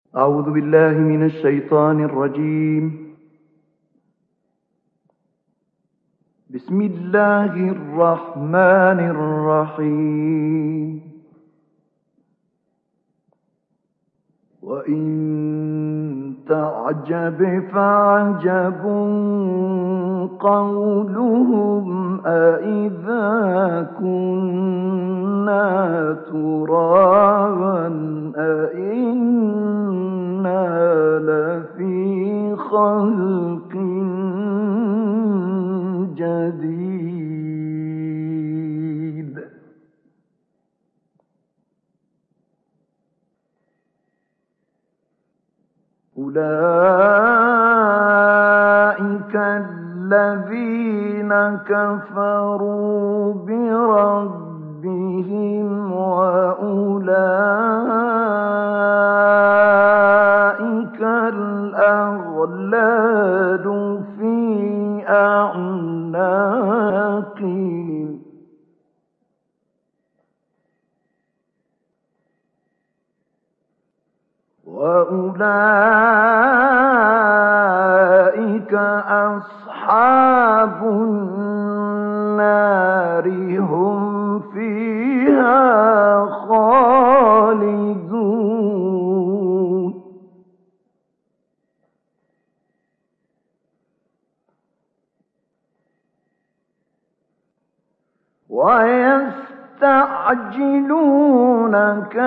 أعوذ بالله من الشيطان الرجيم. بسم الله الرحمن الرحيم. وإن تعجب فعجب قولهم أإذا كنا ترابا أإنا لفي خلق جديد. أولئك الذين كفروا بربهم وأولئك الأغلال في أعناقهم وأولئك أصحاب النار هم فيها خالدون. ويستعجلونك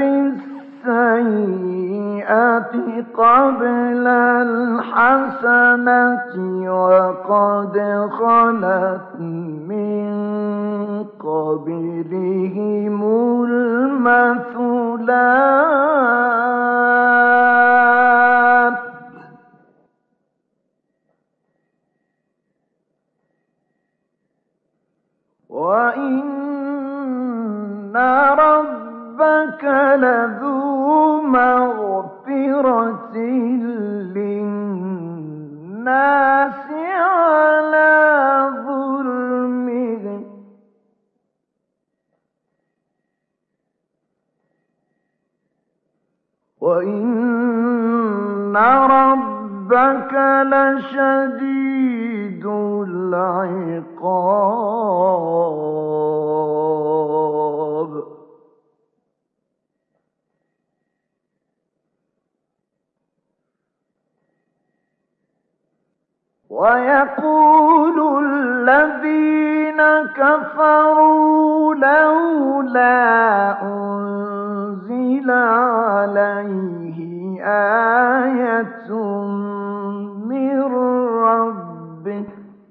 بالسيئة قبل الحسنة وقد خلت من قبلهم المثلات وإن ربك لذو مغفرة للناس على ظلمهم وإن ربك لشديد العقاب. ويقول الذين كفروا لولا أنزل عليه آية من ربه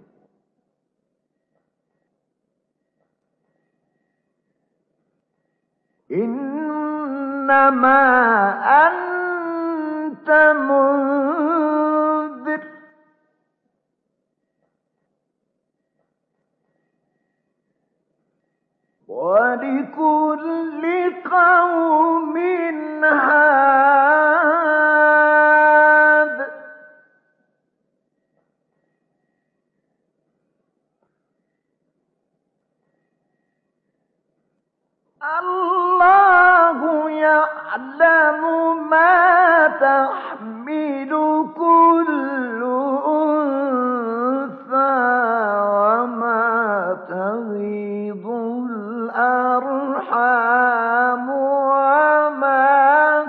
إنما أنت منذر ولكل قوم هاد الله يعلم ما تحمل كل أنثى وما تغيض الأرحام وما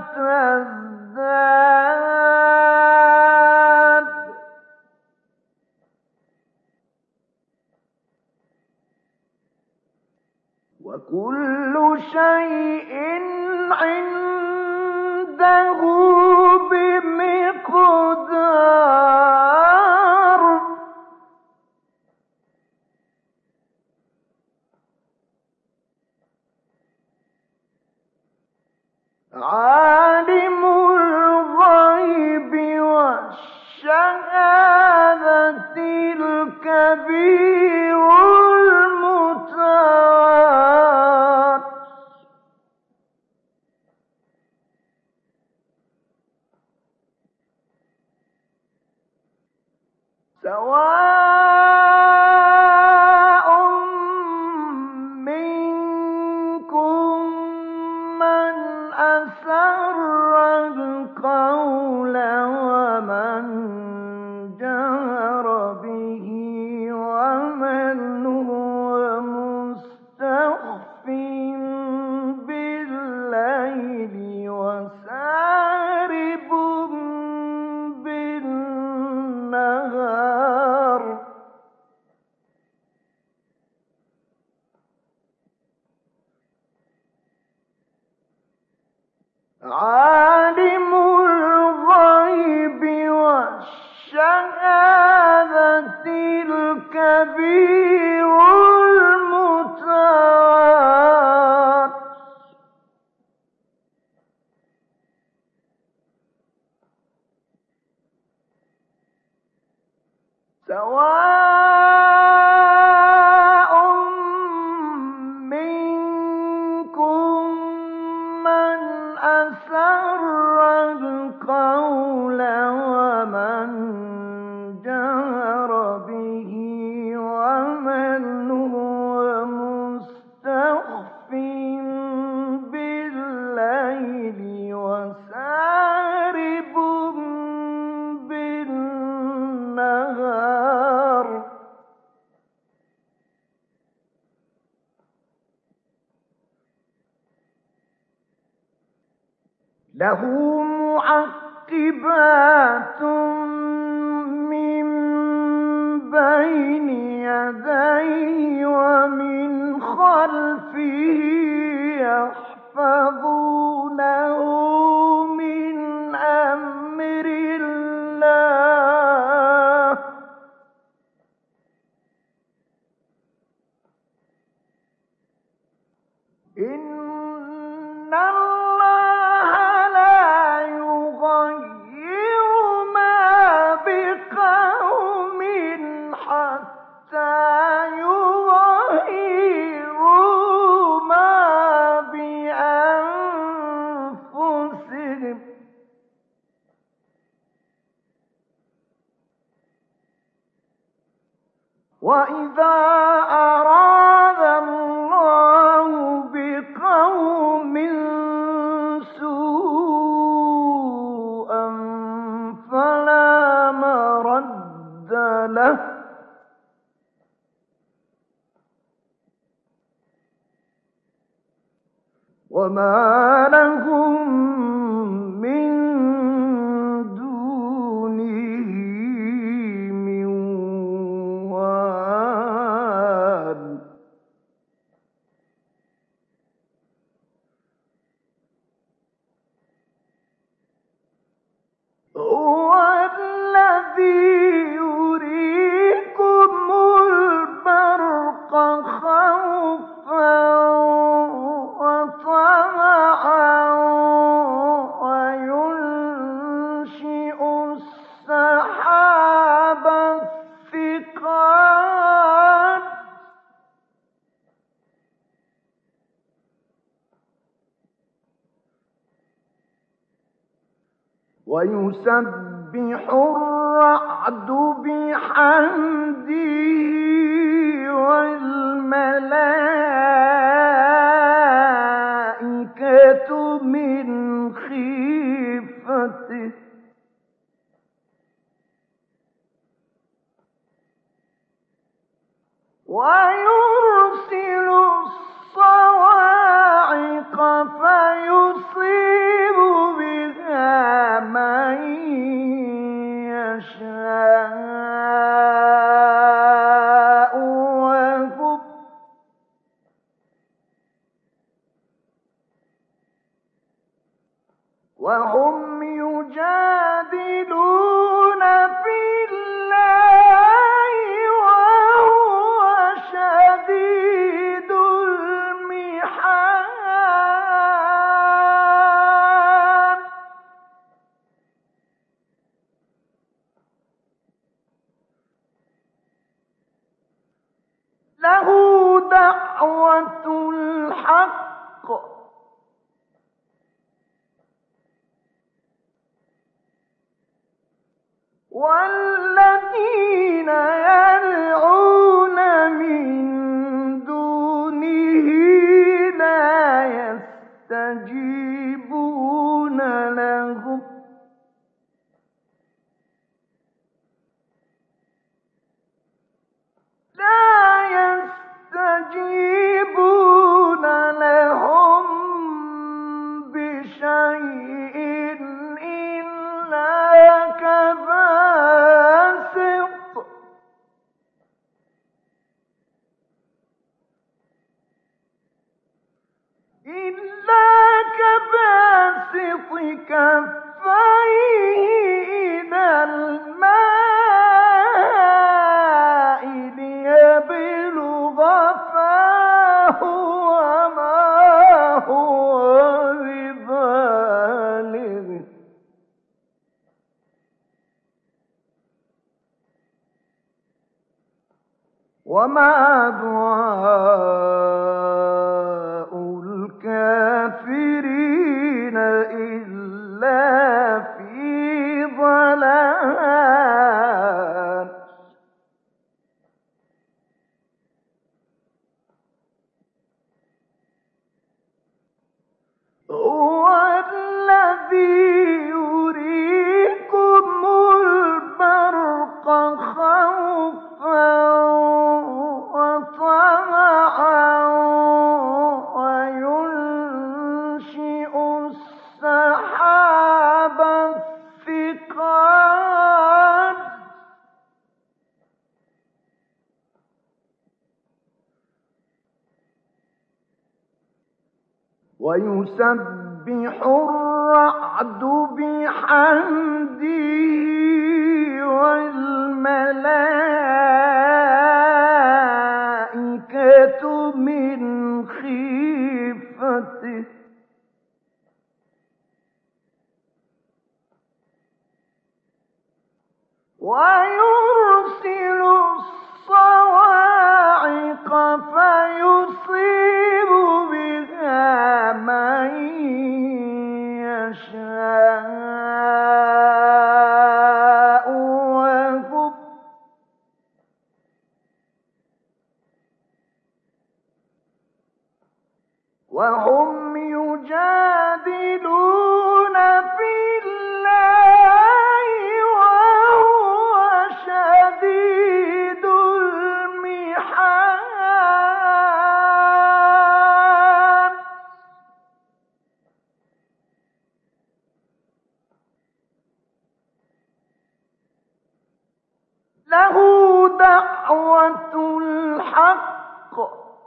تزداد وكل شيء عنده بمقدار. عالم الغيب والشهادة الكبير المتعال سواء منكم من أسر القول عالم الغيب والشهادة الكبير المتعال سواء منكم من أسر القول ومن جهر به ومن هو مستخف بالليل وسارب بالنهار له معقبات من بين يديه ومن خلفه يحفظونه من أمر الله إن الله لا يغير ما بقوم حتى يغيروا ما بأنفسهم وإذا أراد الله بقوم سوءا فلا مرد له وما لهم من دونه من وال هو الذي يريكم البرق خوفا وطمعا وينشئ السحاب الثقال ويسبح الرعد بحمده والملائكة من خيفته ويرسل الصواعق فيصيب بها من يشاء وهم يجادلون في الله وهو شديد المحال له دعوة الحق والذين يدعون من دونه لا يستجيبون لهم بشيء إلا كباسط كفيه إلى الماء ليبلغ فاه وما هو ببالغه وما دعاء الكافرين إلا في ضلال هو الذي يريكم البرق خوفا وطمعا وينشئ السحاب الثقال ويسبح الرعد بحمده والملائكة من خيفته ويرسل الصواعق فيصيب بها من يشاء وهم يجادلون في الله وهو شديد المحال له دعوة الحق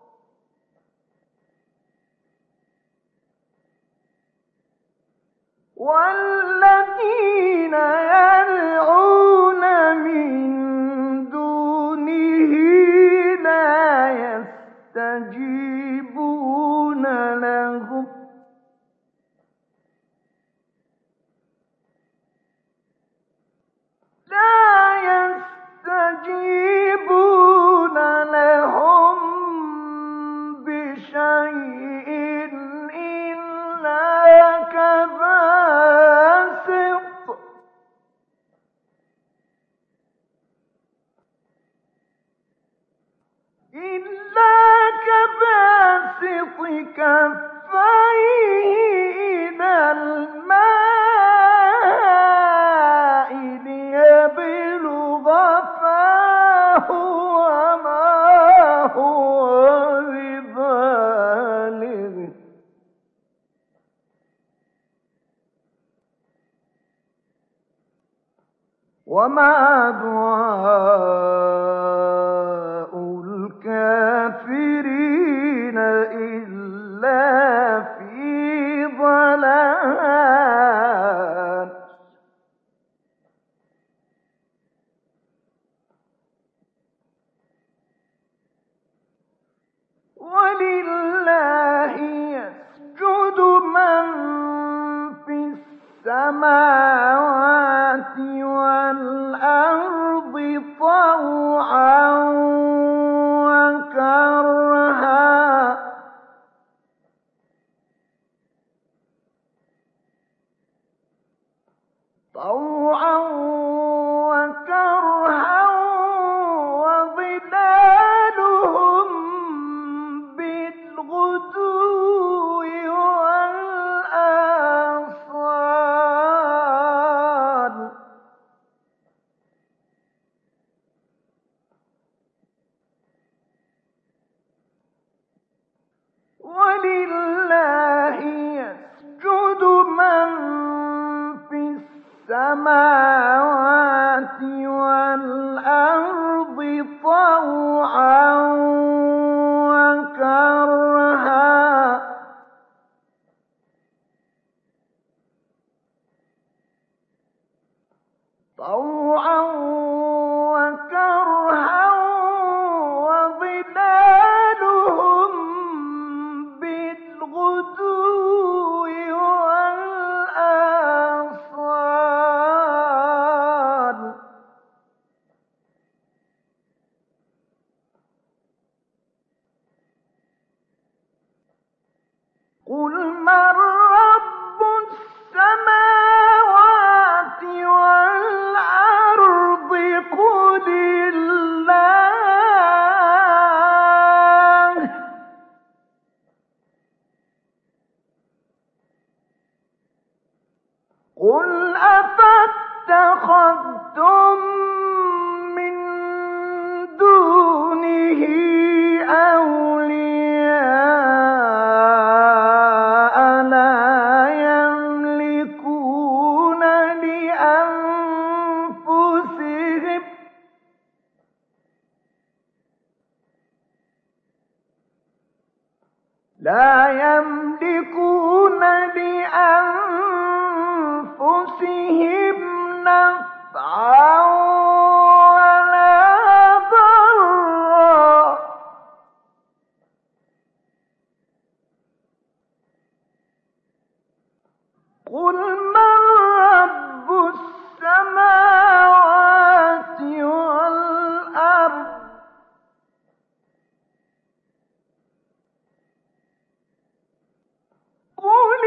والذين يدعون من دونه لا يستجيبون لهم بشيء إلا كباسط كفيه إلى الماء ليبلغ فاه وما هو ببالغه وما دعاء الكافرين إلا في ضلال ولله يسجد من في السماوات والأرض طوعا وكرها وظلالهم بالغدو والآصال ولله يسجد من في السماوات والأرض طوعا وكرها طوعا وكرها وظلالهم بالغدو والآصال قل من رب السماوات والأرض قل الله قل أفاتخذتم من دونه أولياء لا يملكون لأنفسهم نفعا ولا ضرا قل من رب السماوات والأرض قل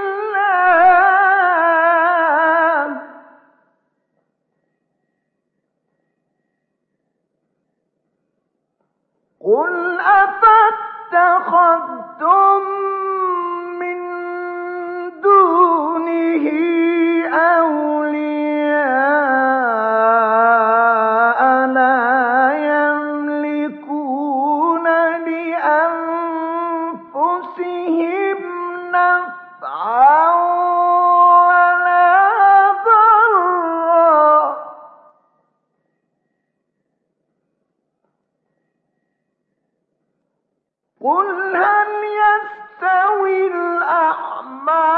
الله قل أفاتخذتم من دونه أولياء لا يملكون لأنفسهم نفعا ولا ضرا قل هل يستوي الأعمى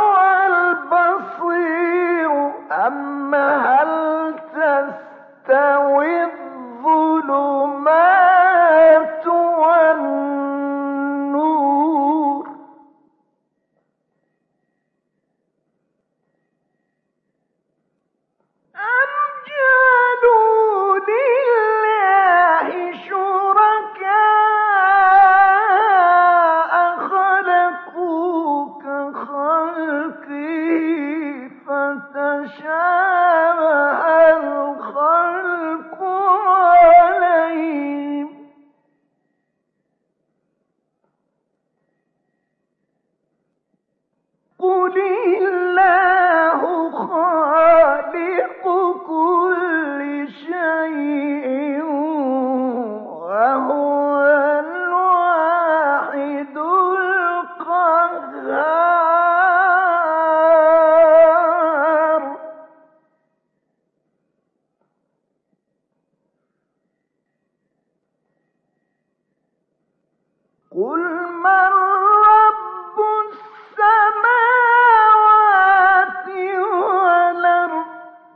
والبصير أم هل تستوي الظلمات والنور أم جعلوا لله شركاء خلقوا كخلقه فتشابه الخلق عليهم قل الله خالق كل شيء وهو الواحد القهار قل من رب السماوات والأرض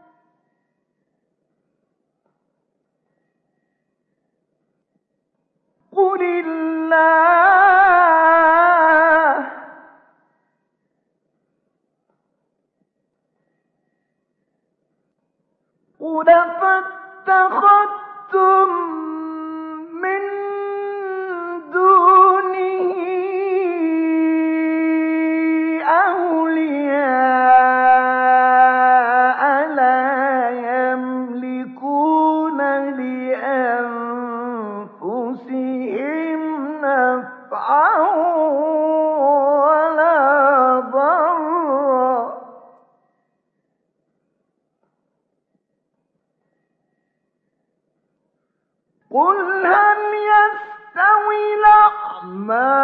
قل الله قل فاتخذتم من دونه أولياء لا يملكون لأنفسهم نفعا ولا ضرا قل هل يستوي الأعمى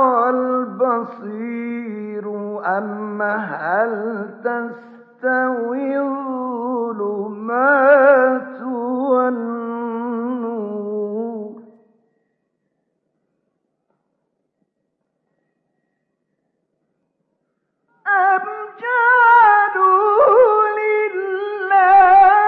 والبصير أم هل تستوي الظلمات والنور أم جعلوا لله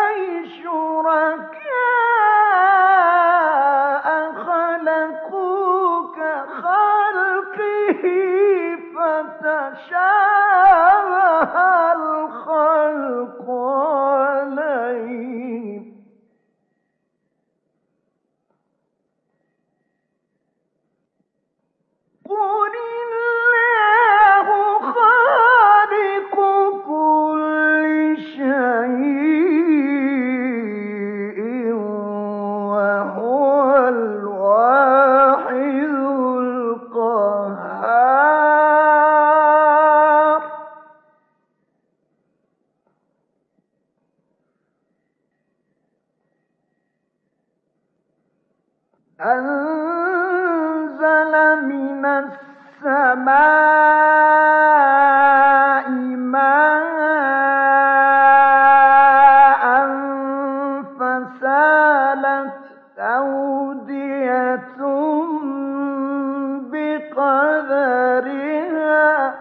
أنزل من السماء ماء فسالت أودية بقدرها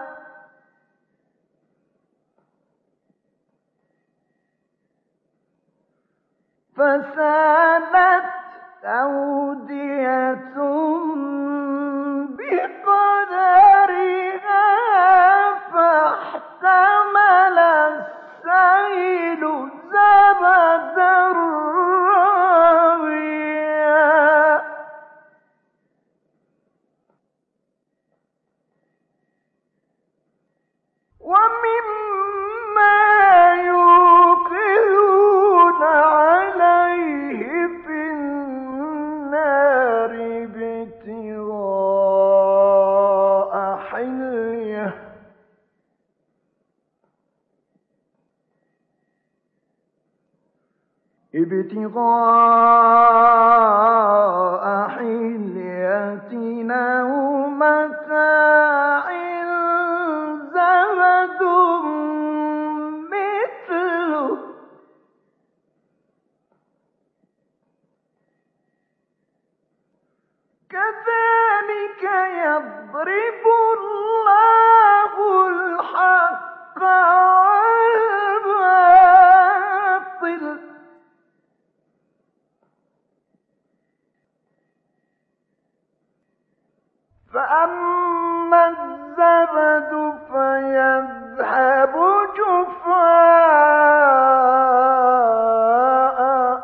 فاحتمل السيل زبدا رابيا ومما يوقدون عليه في النار ابتغاء حلية أو متاع زبد مثله كذلك يضرب الله الحق والباطل فأما الزبد فيذهب جفاء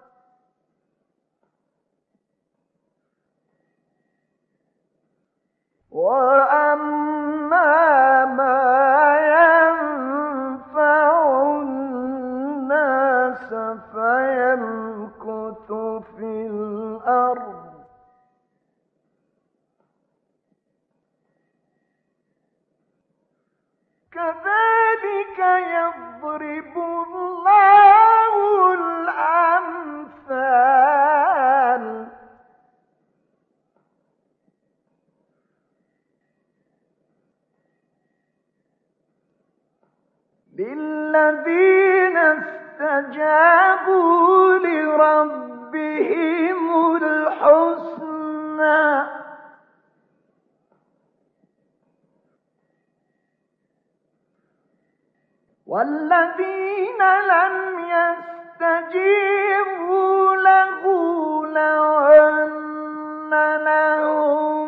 وأما ما ينفع الناس فيمكث في الأرض كذلك يضرب الله الأمثال للذين استجابوا لربهم الحسنى والذين لم يستجيبوا له لو أن لهم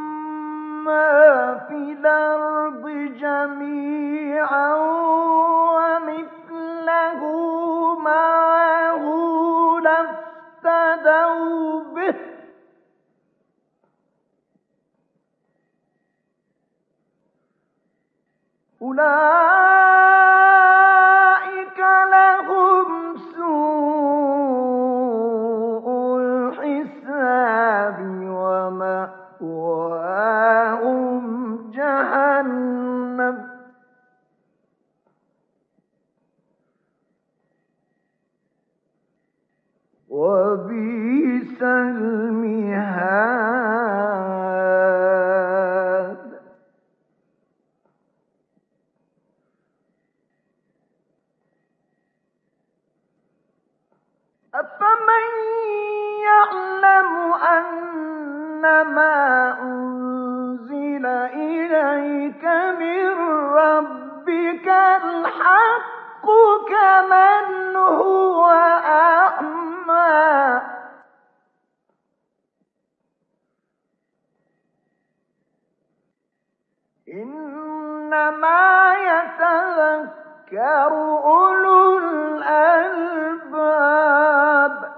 ما في الأرض جميعا ومثله معه لافتدوا به أولئك لهم سوء الحساب ومأواهم جهنم وبئس المهاد أفمن يعلم أنما أنزل إليك من ربك الحق كمن هو أعمى إنما يتذكر أولو الألباب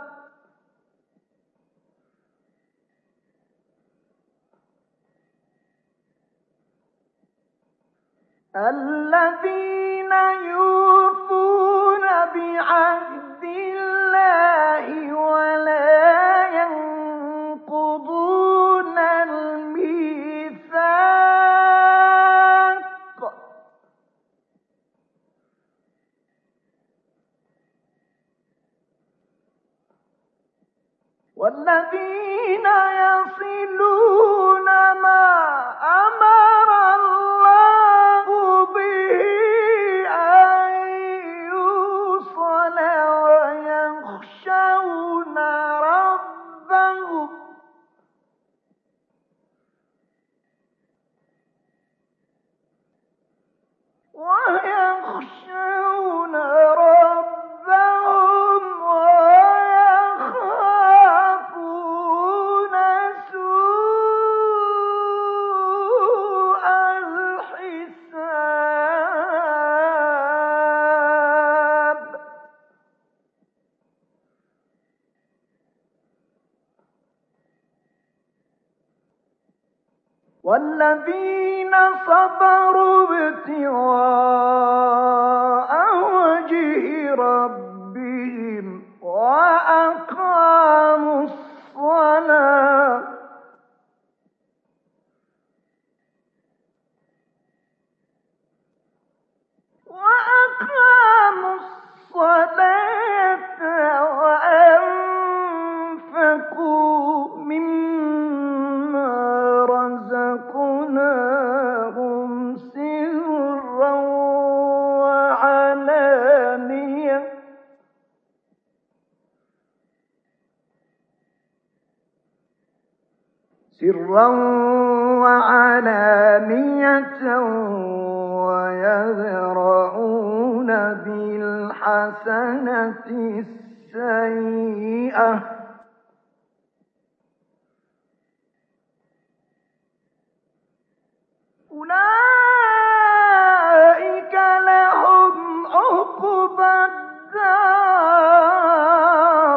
الذين يوفون بعهد الله ولا ينقضون الميثاق والذين يصلون ما أمر الله به أن يوصل ويخشون ربهم ويخافون سوء الحساب والذين صبروا ابتغاء وجه ربهم وأقاموا الصلاة وأنفقوا مما رزقناهم سرا وعلانية ويدرؤون بالحسنة السيئة أولئك لهم عقبى الدار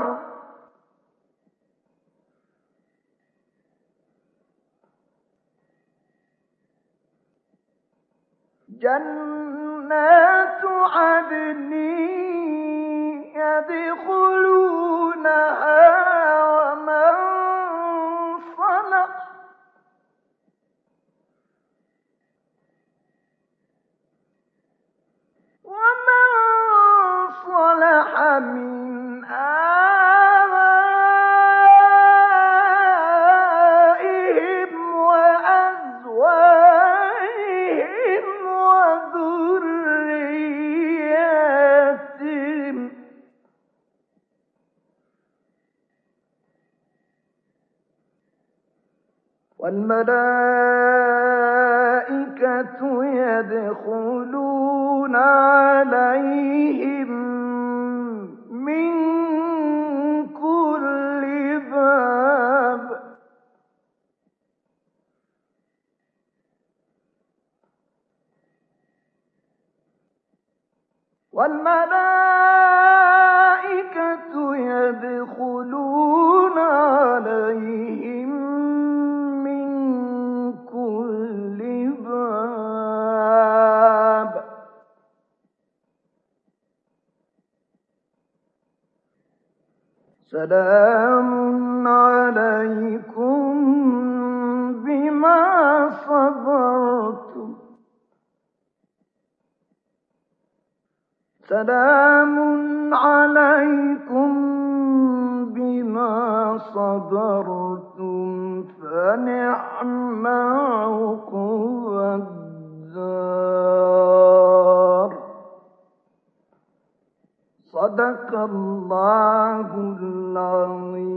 جنات عدن يدخلونها ومن صلح من آبائهم وأزواجهم وذرياتهم والملائكة يدخلون عليهم من كل باب والملائكة يدخلون عليهم من كل باب سلام عليكم بما صبرتم سلام عليكم بما صبرتم فنعم عقبى الدار صدق الله العظيم.